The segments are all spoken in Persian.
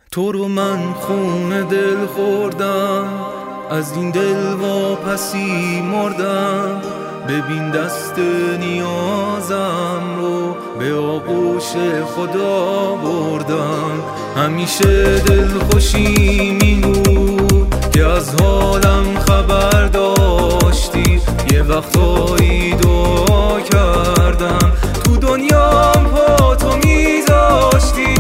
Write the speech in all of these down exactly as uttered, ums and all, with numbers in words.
تو رو من خون دل خوردم، از این دل واپسی مردم. ببین دست نیازم رو به آغوش خدا بردم. همیشه دل خوشی می‌نود که از حالم خبر داشتی. یه وقتایی دعا کردم تو دنیام پا تو میذاشتی.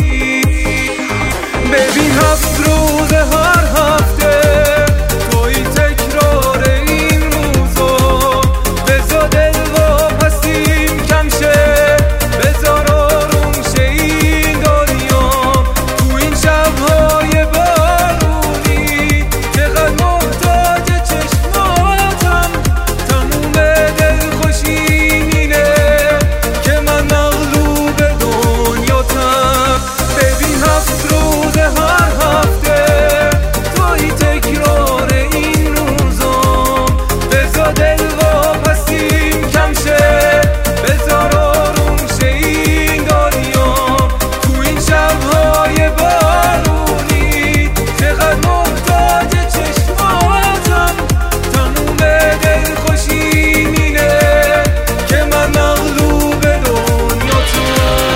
ببین هفت روز هر هفته توی تکرار این روزا. بزا دل واپسیم کم شه، بزار آروم شه این دنیا. تو این شب‌های بارونی چقدر محتاج چشماتم. تموم دل خوشیم اینه که من مغلوب دنیاتم. ببین هفت روز هر هفته توی تکرار این روزا. بزا دل واپسیم کم شه، بزار آروم شه این دنیا. تو این شب‌های بارونی چقدر محتاج چشماتم. تموم دل خوشیم اینه که من مغلوب دنیاتم.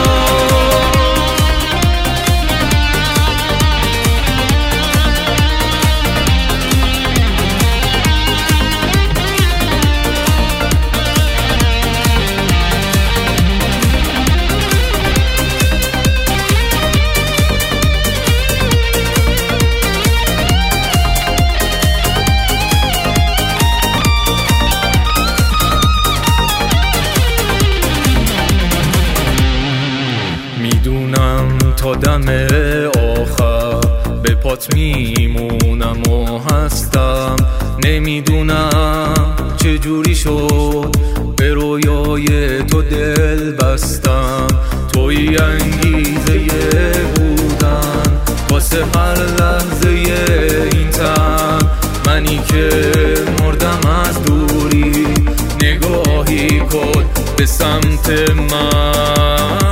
میدونم تا دم آخر به پات میمونم و هستم. نمیدونم چجوری شد به رویای تو دل بستم. توی انگیزه بودن واسه هر لحظه این تن. منی که مردم از دوری، نگاهی کن به سمت من.